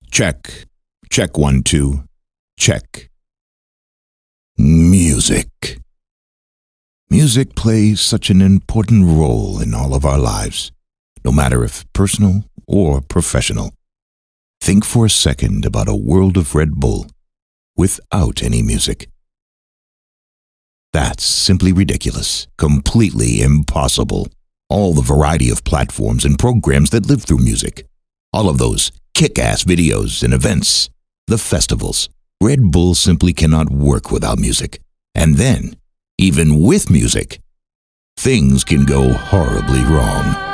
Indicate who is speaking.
Speaker 1: Check. Check 1, 2. Check. Music. Music plays such an important role in all of our lives, no matter if personal or professional. Think for a second about a world of Red Bull without any music. That's simply ridiculous, completely impossible. All the variety of platforms and programs that live through music, all of those kick-ass videos and events, the festivals. Red Bull simply cannot work without music. And then, even with music, things can go horribly wrong.